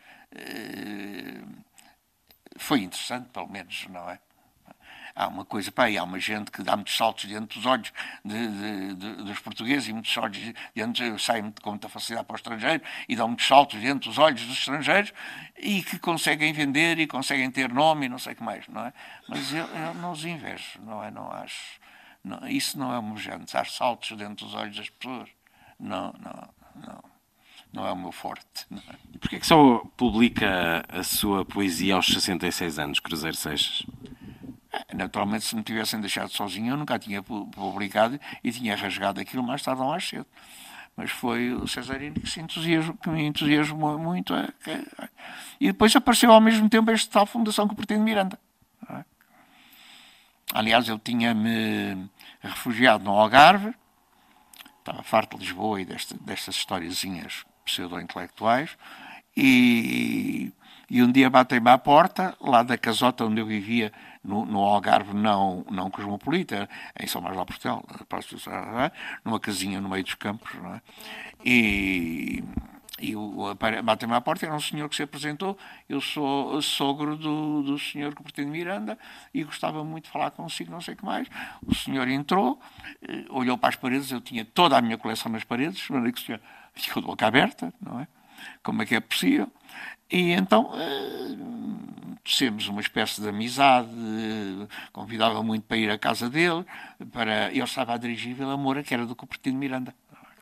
foi interessante, pelo menos, não é? Há uma coisa, há uma gente que dá muitos saltos diante dos olhos dos portugueses e muitos saltos saem com muita facilidade para o estrangeiro e dão muitos saltos diante dos olhos dos estrangeiros e que conseguem vender e conseguem ter nome e não sei o que mais, não é? Mas eu não os invejo, não é? Não acho. Não, isso não é homogéneo. Há saltos dentro dos olhos das pessoas. Não é o meu forte. Não é? E porquê é que só publica a sua poesia aos 66 anos, Cruzeiro Seixas? Naturalmente, se me tivessem deixado sozinho, eu nunca tinha publicado e tinha rasgado aquilo mais tarde ou mais cedo. Mas foi o Cesarino que me entusiasmou muito. E depois apareceu ao mesmo tempo esta tal fundação que pretende Miranda. É? Aliás, eu tinha-me refugiado no Algarve, estava farto de Lisboa e destas historiezinhas pseudo-intelectuais, e um dia batem-me à porta, lá da casota onde eu vivia, no Algarve não cosmopolita, em São Marcos de Portel, numa casinha no meio dos campos, não é? E batem-me à porta, era um senhor que se apresentou, eu sou sogro do senhor que pretende Miranda e gostava muito de falar consigo, não sei o que mais. O senhor entrou, olhou para as paredes, eu tinha toda a minha coleção nas paredes, de maneira que o senhor ficou de boca aberta, não é? Como é que é possível? E então tecemos uma espécie de amizade, convidava muito para ir à casa dele, ele estava a dirigir Vila Moura, que era do Cupertino Miranda.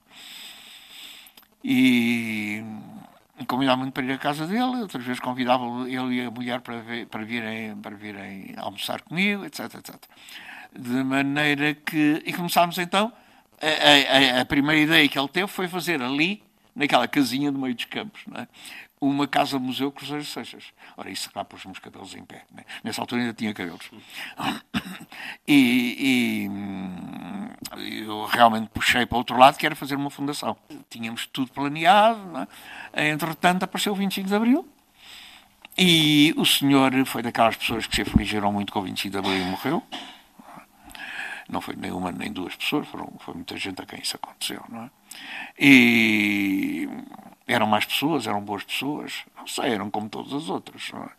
E convidava muito para ir à casa dele, outras vezes convidava ele e a mulher para virem almoçar comigo, etc. De maneira que... E começámos então, a primeira ideia que ele teve foi fazer ali, naquela casinha no meio dos campos, não é? Uma casa-museu Cruzeiro Seixas. Ora, isso cá pôs os cabelos em pé. Né? Nessa altura ainda tinha cabelos. E eu realmente puxei para o outro lado, que era fazer uma fundação. Tínhamos tudo planeado. Não é? Entretanto, apareceu o 25 de Abril. E o senhor foi daquelas pessoas que se afligiram muito com o 25 de Abril e morreu. Não foi nem uma nem duas pessoas, foi muita gente a quem isso aconteceu, não é? E eram mais pessoas, eram boas pessoas, não sei, eram como todas as outras, não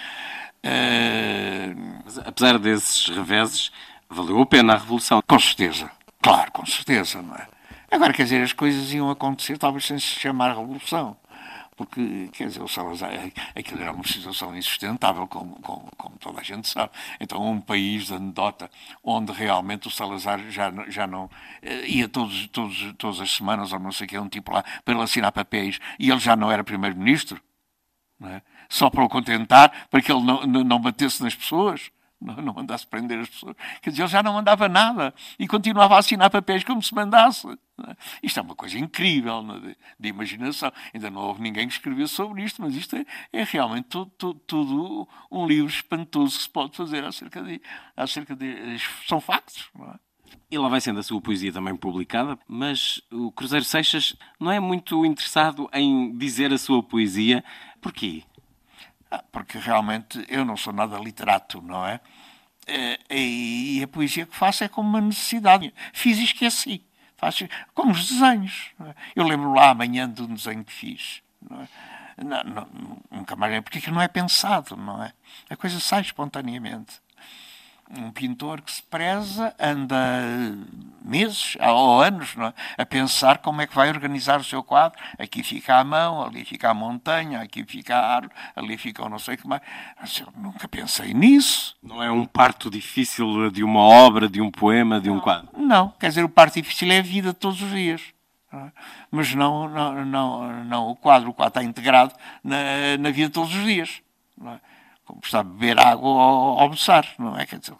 é? Mas, apesar desses reveses, valeu a pena a Revolução. Com certeza, claro, com certeza, não é? Agora, quer dizer, as coisas iam acontecer talvez sem se chamar Revolução. Porque, quer dizer, o Salazar, aquilo era uma situação insustentável, como toda a gente sabe. Então, um país de anedota, onde realmente o Salazar já não ia todas as semanas, ou não sei o que, um tipo lá, para ele assinar papéis, e ele já não era primeiro-ministro, não é? Só para o contentar, para que ele não batesse nas pessoas, não mandasse prender as pessoas. Quer dizer, ele já não mandava nada e continuava a assinar papéis como se mandasse. Isto é uma coisa incrível, de imaginação. Ainda não houve ninguém que escreveu sobre isto, mas isto é realmente tudo um livro espantoso que se pode fazer acerca de. São factos, não é? E lá vai sendo a sua poesia também publicada, mas o Cruzeiro Seixas não é muito interessado em dizer a sua poesia. Porquê? Porque realmente eu não sou nada literato, não é? E a poesia que faço é como uma necessidade. Fiz e esqueci. Faço como os desenhos. Não é? Eu lembro lá amanhã de um desenho que fiz. Não é? Nunca mais é porque não é pensado, não é? A coisa sai espontaneamente. Um pintor que se preza anda meses ou anos, não é? A pensar como é que vai organizar o seu quadro. Aqui fica a mão, ali fica a montanha, aqui fica a árvore, ali fica o não sei o que mais. Mas eu nunca pensei nisso. Não é um parto difícil de uma obra, de um poema, de um quadro? Não, quer dizer, o parto difícil é a vida de todos os dias. Não é? Mas não o quadro. O quadro está integrado na vida de todos os dias. Não é? Como está a beber água ou almoçar, não é? Quer dizer,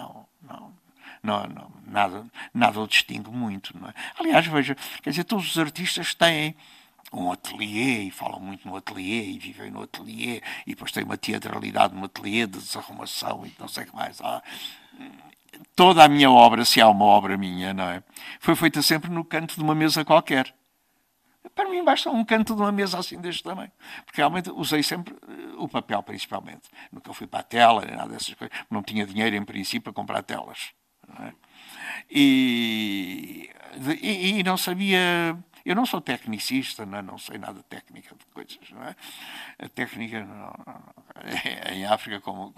nada o distingue muito, não é? Aliás, veja, quer dizer, todos os artistas têm um ateliê e falam muito no ateliê e vivem no ateliê e depois têm uma teatralidade no ateliê de desarrumação e não sei o que mais. Toda a minha obra, se há uma obra minha, não é? Foi feita sempre no canto de uma mesa qualquer. Para mim basta um canto de uma mesa assim deste tamanho. Porque realmente usei sempre o papel, principalmente. Nunca fui para a tela, nem nada dessas coisas. Não tinha dinheiro, em princípio, para comprar telas. Não é? E não sabia... Eu não sou tecnicista, não sei nada de técnica de coisas. Não é? A técnica em África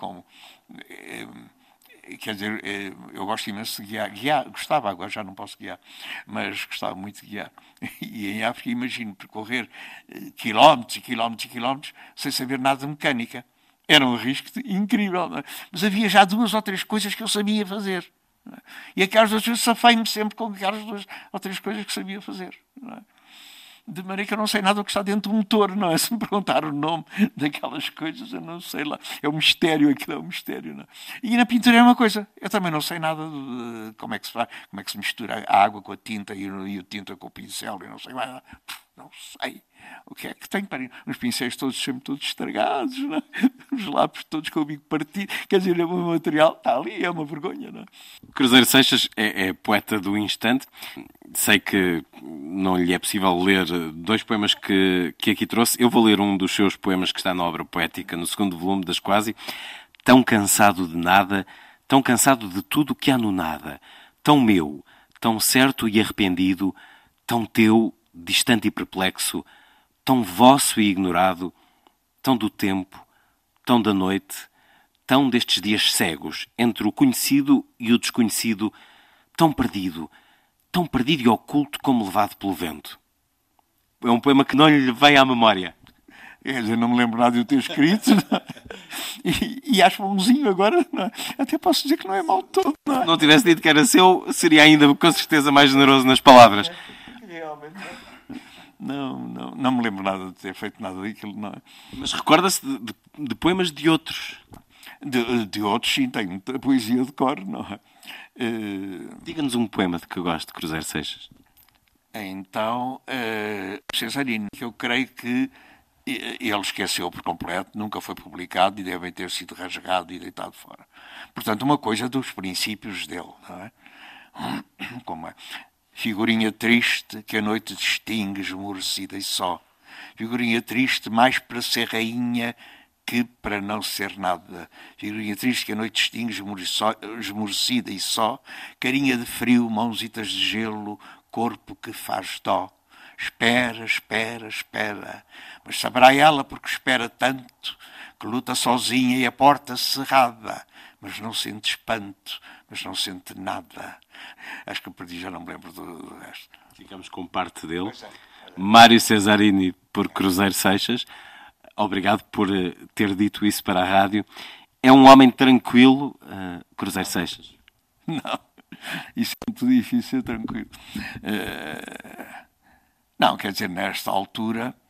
quer dizer, eu gosto imenso de guiar. Gostava, agora já não posso guiar, mas gostava muito de guiar. E em África imagino percorrer quilómetros e quilómetros e quilómetros sem saber nada de mecânica. Era um risco incrível, não é? Mas havia já 2 ou 3 coisas que eu sabia fazer. Não é? E aquelas 2 coisas safei-me sempre com aquelas 2 ou 3 coisas que sabia fazer. Não é? De maneira que eu não sei nada do que está dentro do motor, não é? Se me perguntar o nome daquelas coisas, eu não sei lá. É um mistério, aquilo é um mistério, não é? E na pintura é uma coisa. Eu também não sei nada de como é que se faz, como é que se mistura a água com a tinta e a tinta com o pincel, eu não sei mais nada. Não sei. O que é que tem para... Os pincéis todos sempre todos estragados, não é? Os lápis todos com o bico partido. Quer dizer, o material está ali, é uma vergonha, não é? Cruzeiro Seixas é poeta do instante. Sei que não lhe é possível ler 2 poemas que aqui trouxe. Eu vou ler um dos seus poemas que está na obra poética, no 2º volume das Quase. Tão cansado de nada, tão cansado de tudo que há no nada. Tão meu, tão certo e arrependido, tão teu, distante e perplexo, tão vosso e ignorado, tão do tempo, tão da noite, tão destes dias cegos, entre o conhecido e o desconhecido, tão perdido e oculto como levado pelo vento. É um poema que não lhe vem à memória. Eu não me lembro nada de eu ter escrito, não é? E acho bonzinho agora, não é? Até posso dizer que não é mal todo, não é? Se não tivesse dito que era seu, seria ainda com certeza mais generoso nas palavras. Realmente não me lembro nada de ter feito nada daquilo, não é? Mas recorda-se de poemas de outros? De outros, sim, tenho muita poesia de cor, não é? Diga-nos um poema de que goste de Cruzeiro Seixas. Então, Cesarino, que eu creio que ele esqueceu por completo, nunca foi publicado e deve ter sido rasgado e deitado fora. Portanto, uma coisa dos princípios dele, não é? Como é? Figurinha triste que a noite distingue, esmorecida e só. Figurinha triste mais para ser rainha que para não ser nada. Figurinha triste que a noite distingue, esmorecida e só. Carinha de frio, mãozitas de gelo, corpo que faz dó. Espera, espera, espera. Mas saberá ela porque espera tanto, que luta sozinha e a porta cerrada. Mas não sente espanto, mas não sente nada. Acho que eu perdi, já não me lembro do resto. Ficamos com parte dele. Mário Cesarini por Cruzeiro Seixas. Obrigado por ter dito isso para a rádio. É um homem tranquilo, Cruzeiro Seixas? Não, isso é muito difícil ser tranquilo. Não, quer dizer, nesta altura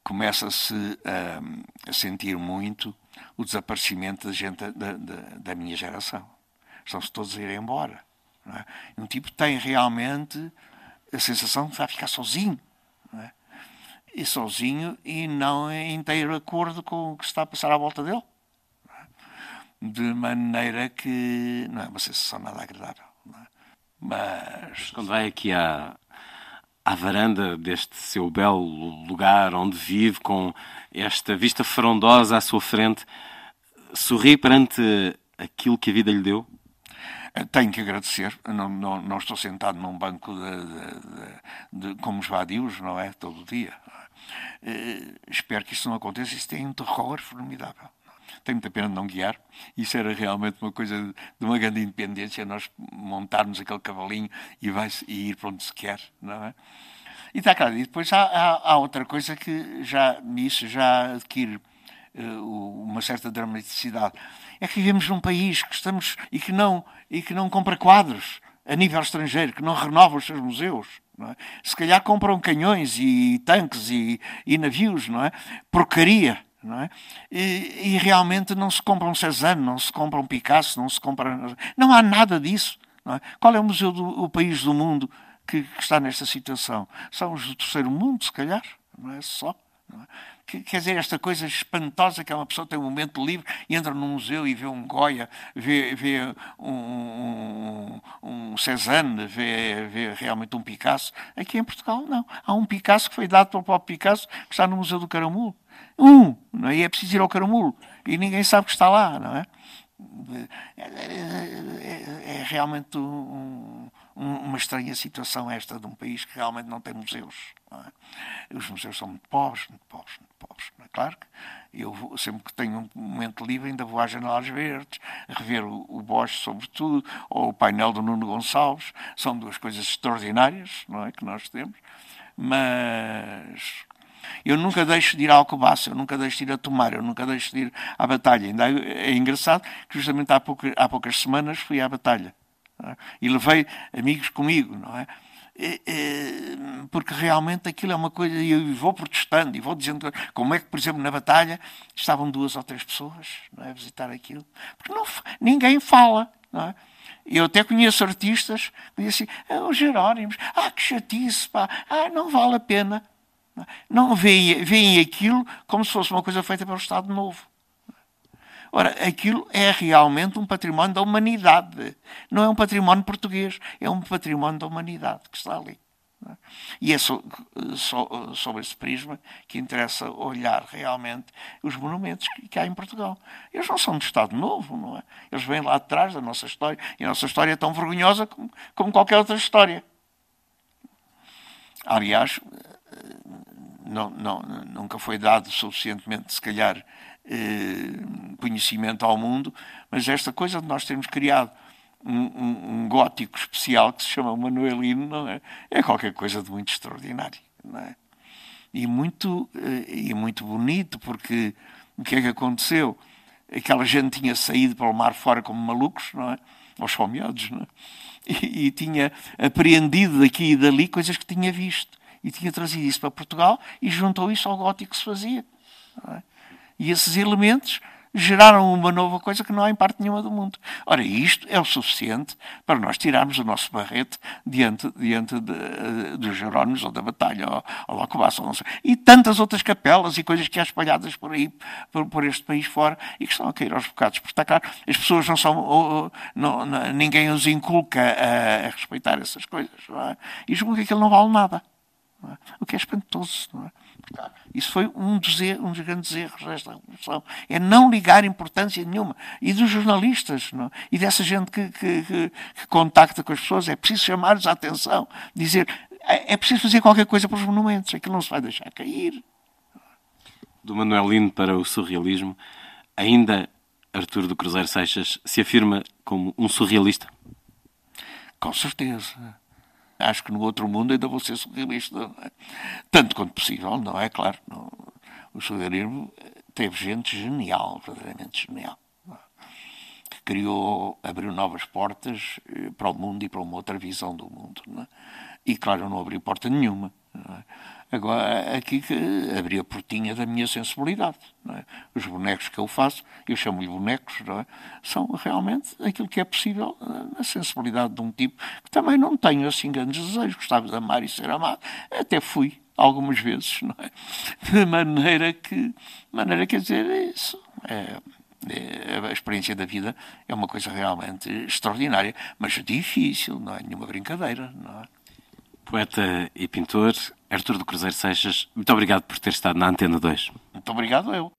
começa-se a sentir muito o desaparecimento da gente da minha geração. Estão-se todos a ir embora. Não é? Um tipo tem realmente a sensação de que vai ficar sozinho. Não é? E sozinho e não em inteiro acordo com o que está a passar à volta dele. Não é? De maneira que não é uma sensação nada agradável. Não é? Mas quando vai aqui à varanda deste seu belo lugar onde vive, com esta vista frondosa à sua frente, sorri perante aquilo que a vida lhe deu? Tenho que agradecer. Não estou sentado num banco como os vadios, não é? Todo o dia. Espero que isso não aconteça. Isso tem um terror formidável. Tenho muita pena de não guiar. Isso era realmente uma coisa de uma grande independência, nós montarmos aquele cavalinho e ir para onde se quer, não é? E está claro. E depois há outra coisa que nisso já adquire uma certa dramaticidade. É que vivemos num país que estamos e que não compra quadros a nível estrangeiro, que não renova os seus museus. Não é? Se calhar compram canhões e tanques e navios, não é? Porcaria. Não é? E realmente não se compra um Cézanne, não se compra um Picasso, não há nada disso. Não é? Qual é o país do mundo que está nesta situação? São os do terceiro mundo, se calhar, não é só. Não é? Quer dizer, esta coisa espantosa que uma pessoa tem um momento livre e entra num museu e vê um Goya, vê um Cézanne, vê realmente um Picasso. Aqui em Portugal, não. Há um Picasso que foi dado pelo próprio Picasso, que está no Museu do Caramulo. Não é? E é preciso ir ao Caramulo. E ninguém sabe que está lá, não é? É realmente uma estranha situação esta de um país que realmente não tem museus. Não é? Os museus são muito pobres, muito pobres, muito pobres. Não é? Claro que eu sempre que tenho um momento livre ainda vou às Janelas Verdes, a rever o Bosch sobretudo, ou o painel do Nuno Gonçalves. São duas coisas extraordinárias, não é, que nós temos. Mas eu nunca deixo de ir a Alcobaça, eu nunca deixo de ir a Tomar, eu nunca deixo de ir à Batalha. Ainda é engraçado que justamente há poucas semanas fui à Batalha, não é? E levei amigos comigo, não é? Porque realmente aquilo é uma coisa, e eu vou protestando e vou dizendo como é que, por exemplo, na Batalha estavam 2 ou 3 pessoas, não é, a visitar aquilo, porque ninguém fala, não é? Eu até conheço artistas que dizem assim, os Jerónimos, que chatice, pá, não vale a pena. Não veem aquilo como se fosse uma coisa feita pelo Estado Novo. Ora, aquilo é realmente um património da humanidade. Não é um património português, é um património da humanidade que está ali. E é sobre esse prisma que interessa olhar realmente os monumentos que há em Portugal. Eles não são do Estado Novo, não é? Eles vêm lá atrás da nossa história, e a nossa história é tão vergonhosa como qualquer outra história. Aliás, nunca foi dado suficientemente, se calhar, conhecimento ao mundo, mas esta coisa de nós termos criado um gótico especial que se chama Manuelino, não é? É qualquer coisa de muito extraordinário, não é? E muito bonito, porque o que é que aconteceu? Aquela gente tinha saído para o mar fora como malucos, não é? Aos fomeados, não é? E tinha apreendido daqui e dali coisas que tinha visto. E tinha trazido isso para Portugal e juntou isso ao gótico que se fazia. Não é? E esses elementos geraram uma nova coisa que não há em parte nenhuma do mundo. Ora, isto é o suficiente para nós tirarmos o nosso barrete diante dos Jerónimos, ou da Batalha, ou da Alcobaça, não sei. E tantas outras capelas e coisas que há espalhadas por aí, por este país fora, e que estão a cair aos bocados. Porque está claro, as pessoas não são... ninguém os inculca a respeitar essas coisas. Não é? E julgam que aquilo não vale nada. Não é? O que é espantoso, não é? Isso foi um dos grandes erros desta revolução. É não ligar importância nenhuma. E dos jornalistas, não é? E dessa gente que contacta com as pessoas, é preciso chamar-lhes a atenção, dizer, é preciso fazer qualquer coisa para os monumentos, aquilo não se vai deixar cair. Do Manuelino para o surrealismo, ainda Artur do Cruzeiro Seixas se afirma como um surrealista? Com certeza. Acho que no outro mundo ainda vou ser surrealista, não é? Tanto quanto possível, não é? Claro, o surrealismo teve gente genial, verdadeiramente genial, não é? Que abriu novas portas para o mundo e para uma outra visão do mundo, não é? E claro, eu não abri porta nenhuma, não é? Agora, aqui que abri a portinha da minha sensibilidade. Não é? Os bonecos que eu faço, eu chamo-lhe bonecos, não é? São realmente aquilo que é possível na sensibilidade de um tipo que também não tenho assim grandes desejos. Gostava de amar e ser amado. Até fui, algumas vezes, não é? De maneira que, quer dizer, isso a experiência da vida é uma coisa realmente extraordinária, mas difícil, não é nenhuma brincadeira, não é? Poeta e pintor Artur do Cruzeiro Seixas, muito obrigado por ter estado na Antena 2. Muito obrigado eu.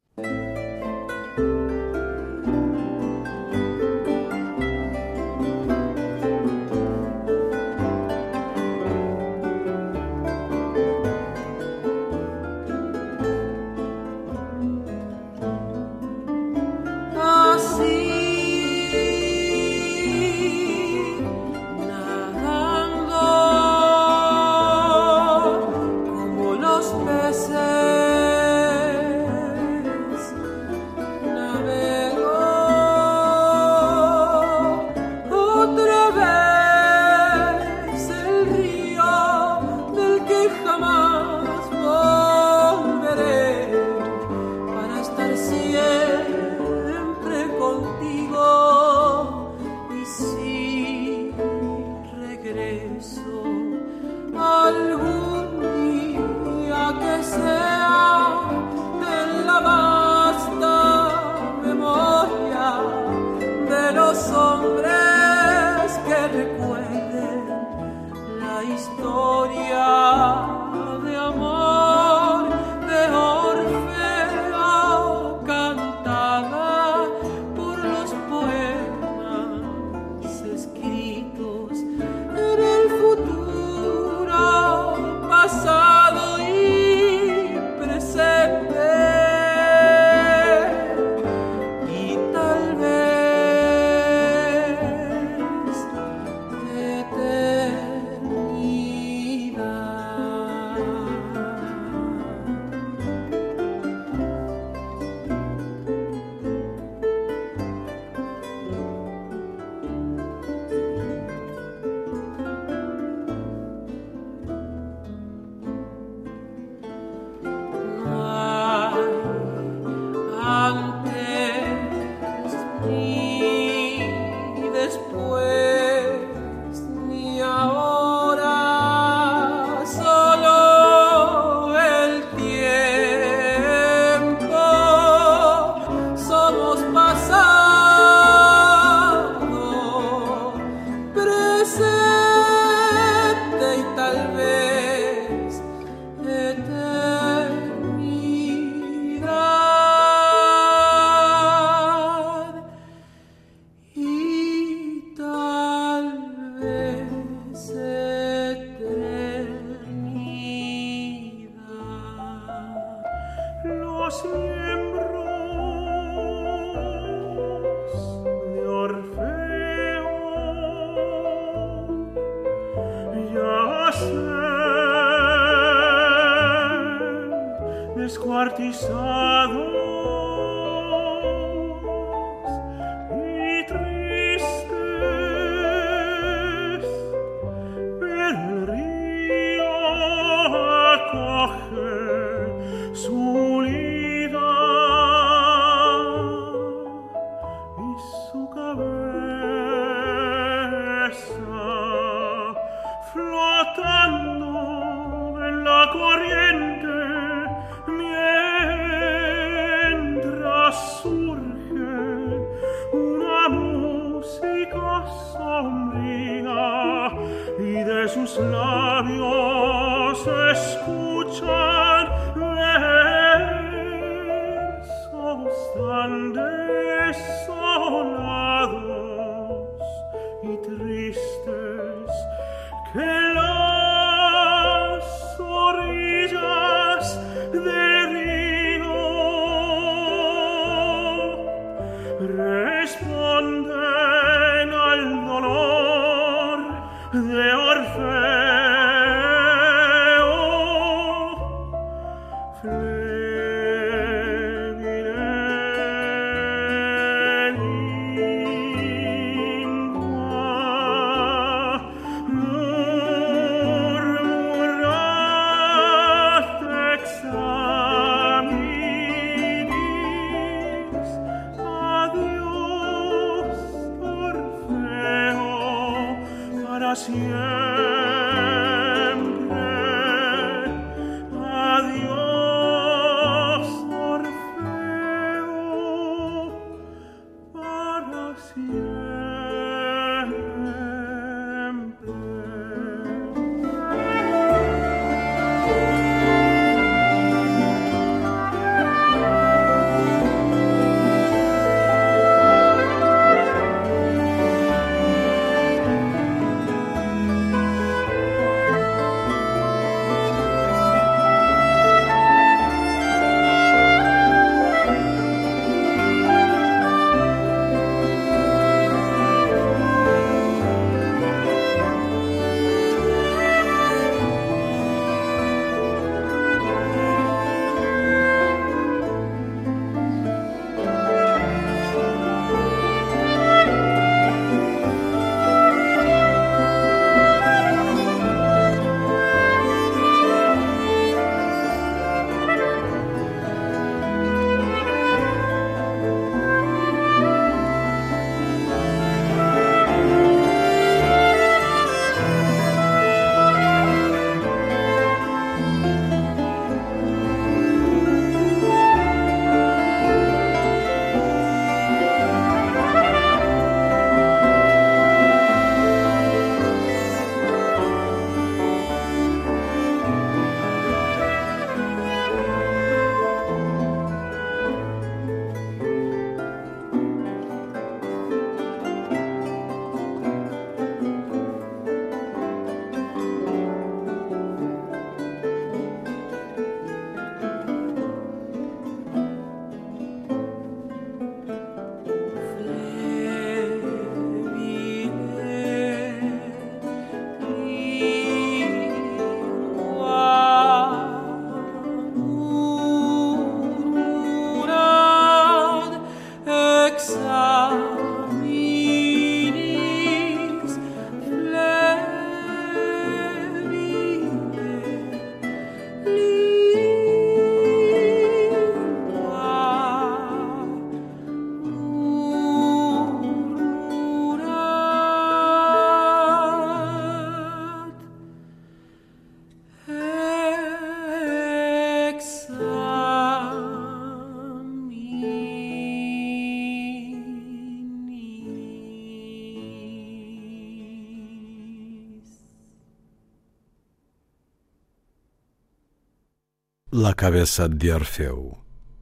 La Cabeça de Orfeu.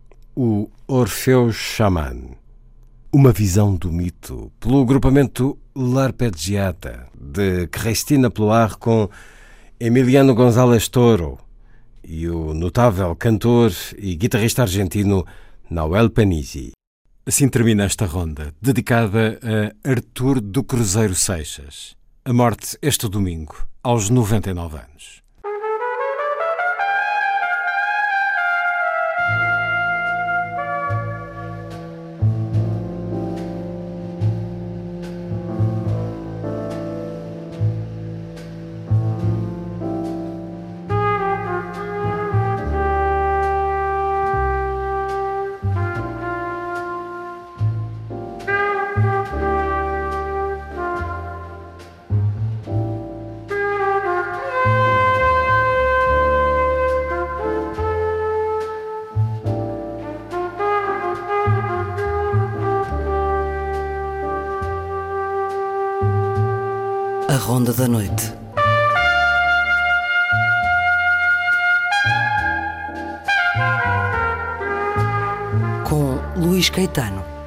O Orfeu Xamã. Uma visão do mito, pelo grupamento L'Arpeggiata, de Cristina Ploar, com Emiliano González Toro e o notável cantor e guitarrista argentino Nahuel Panizzi. Assim termina esta ronda, dedicada a Artur do Cruzeiro Seixas. A morte este domingo, aos 99 anos. A Ronda da Noite. Com Luís Caetano.